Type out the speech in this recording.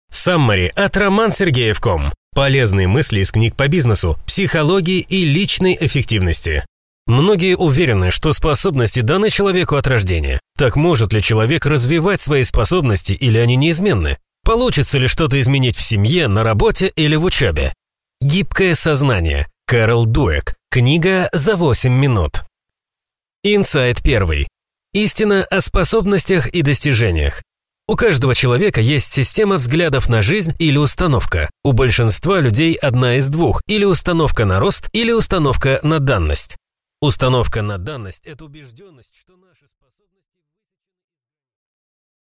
Саммари от romansергеев.com. Полезные мысли из книг по бизнесу, психологии и личной эффективности. Многие уверены, что способности даны человеку от рождения. Так может ли человек развивать свои способности или они неизменны? Получится ли что-то изменить в семье, на работе или в учебе? Гибкое сознание. Кэрол Дуэк. Книга за 8 минут. Инсайт 1. Истина о способностях и достижениях. У каждого человека есть система взглядов на жизнь или установка. У большинства людей одна из двух: или установка на рост, или установка на данность. Установка на данность – это убежденность, что наши